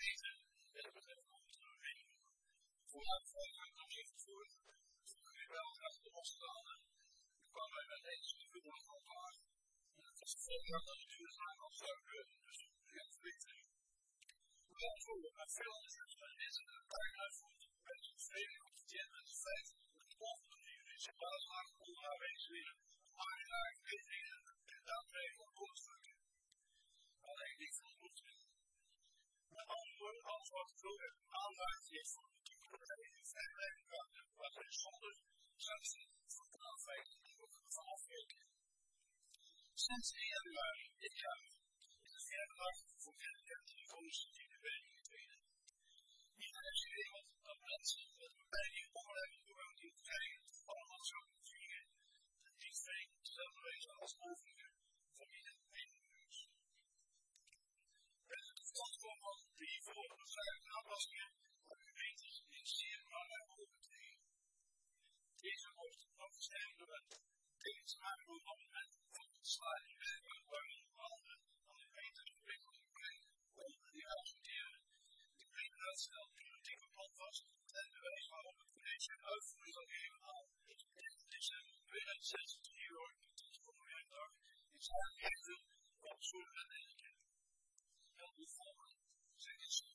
eten. En dat betreft nog een rekening. Vooruit ga ik nog even voor. Toen ik weer wel graag de losgeladen. Toen kwam wij met een zoveel nog al klaar. En het was veel meer dan het duurde graag al zou kunnen. Dus ik heb het weten. Wel voor met veel is het een klein uitvoering. Met een tweede competiënt met de feit. De volgende manier is het buitenlaag om haar wezen weer. Maar in haar wetingen en daarmee voor doorstukken. Alleen niet van moeten. Met andere woorden, alles wat ik wil hebben aandacht is voor de toekomst en levenkrachten. Wat er zonder sanctie voor de aanveiling van afweken. Sinds 1 januari dit jaar is de vierde dag voor de telefonische dienstbewegingen tweede. Hierbij is geregeld dat mensen met een beperking onrecht toegang die krijgen allemaal zo moeten vieren. En die twee dezelfde wezen als overige voor ieder evenhuis. Met het verstand van de hiervoor beschrijvende aanpassingen voor de gemeentes in zeer belangrijk overtreden. Deze wordt afgestemd door het tegensmaken van abonnement van de sluiting en waarin landen aan de gemeenteontwikkeling brengen onder die accepteren. De gemeenteraad politieke plan vast en de wijze waarop het college en uitvoering zal geven aan het 9 december 2006 hier voor de werkdag is aangegeven van zorg en etiket. En de volgende zeggen ze.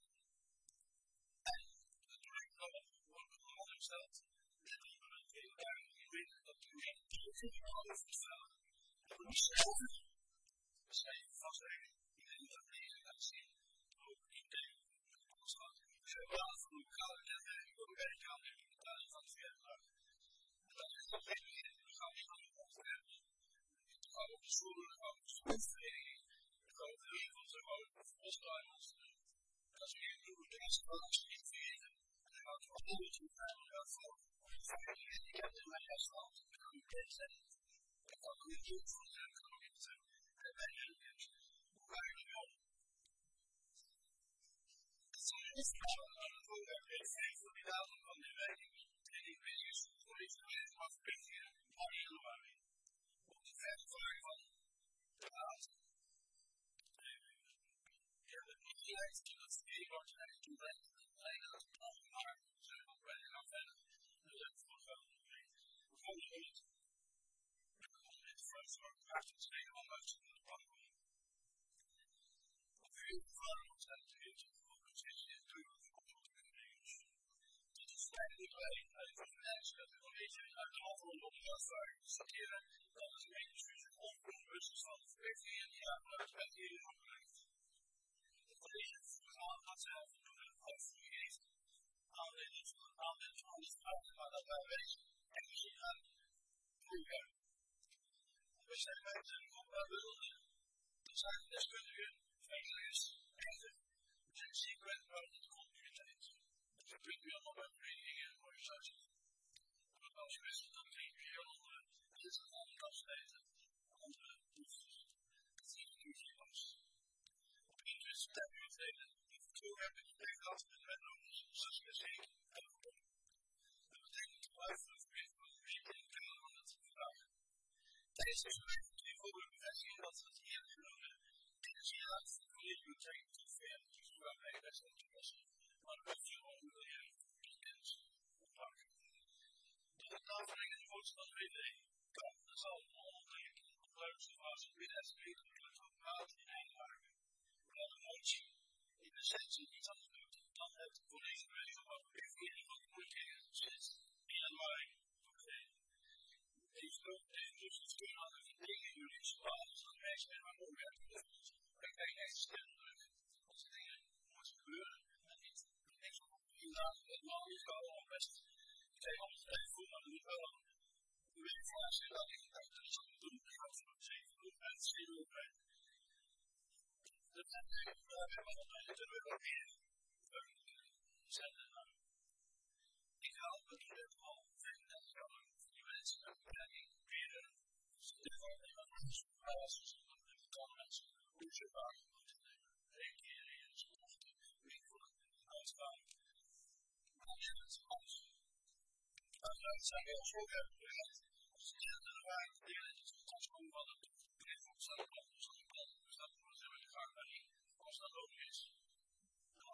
En de toelichting wordt bepaald gesteld met een tweedagen gemeente dat de gemeente over te stellen. En we moesten over beschrijven vastleggen in de presentatie ook idee. De raad van de lokale kenmerken door de werkkamer en de betaling van de verjaardag. En dat is nog geen begin. We gaan niet aan de onderwerpen. We gaan op de scholen, we gaan op de sportvereniging. We gaan op de regels, we gaan op de bosruimels. En als we hier doen, de rest van ons niet vergeten. En dan gaan we van alles doen. En dan gaan we van ik heb in mijn restaurant een bekend zijn. Ik kan ook niet doen voor de economie. En bij de hoe ga ik nu om? Het is aan het voorwerp en voor die datum van de wijking en ik weet dus voor deze gemeente mag verplichtingen van januari. Op de verre vraag van de raad. Je hebt het niet gelijk in het verkeer wordt eigenlijk toen wij alleen aan het plan gemaakt. Zullen we ook bij de gaan verder. En dat is voor de gemeente. Bijvoorbeeld niet. Om dit voor het zorg uit te steken om uit te plan komen. Op uw vraag moet zijn het gemeente voor de positie en duur van de gemeente. Dit is eigenlijk uit de gemeente dat we een beetje uit de halve ronde op de afvraag citeren dat de gemeente zich onbewust van de verplichtingen die aan de wetgeving wordt gelegd. Het college gaat zelf doen een uitvoering heeft aanleiding van de vraag waar dat wij wezen en misschien aan vroeger. We zijn bij de groep waar we wilden de zaakdeskundige specialist echter en zeker waar het continuïteit. Dus we kunnen nu allemaal bij verenigingen en organisaties. Maar als je wist dat we hier onder het is een andere afsteden andere doelstellingen. Dat is niet nu hier langs. Op interesse hebben we het die vertoer hebben die tegenhoudt met wetnoemers zoals je zeker uitgevonden. Dat betekent de uitvoering van de gemeente in het kader van het verdrag. Tijdens deze week moet u voor de bevestiging dat het hier genoemde energieraad van de bibliotheek tot ver dus waarbij best wel toepassen, maar dat is hier ook wil je kennis oppakken. Door het aanvragen en voorstel van de WD kan en zal een ononderlijke gebruiksfase binnen het gemeentelijk van praat in eigen maken. Maar de motie in essentie niet anders doet dan het college wijzen op de reformering van de moeilijkheden sinds 1 januari toegegeven. Deze dus het steun aan de verdeling juridische basis van de wijze en waarop werkt. Ik kijk echt stemmelijk als dingen moeten gebeuren en niet niks op inderdaad helemaal niet kan al best 200 voor, maar dat moet wel een weekvlaas in dat ik dacht dat ik zou doen. Ik had voor het 7 doen en het 7 doen bij. Dat zijn de vragen van de Europese zenden. Ik haal het net al 35 jaar lang voor die mensen met beperking proberen de vorming van de basis van de mensen hoe ze vaak moeten nemen. Reageren in de schoolste winkelen, uitstaan. En je hebt het alles. Dat zijn heel zover bereikt. Als je het in de waarde delen is het afkomen van het begrip van hetzelfde als een klant. Dus dat moeten we graag bij als dat ook is.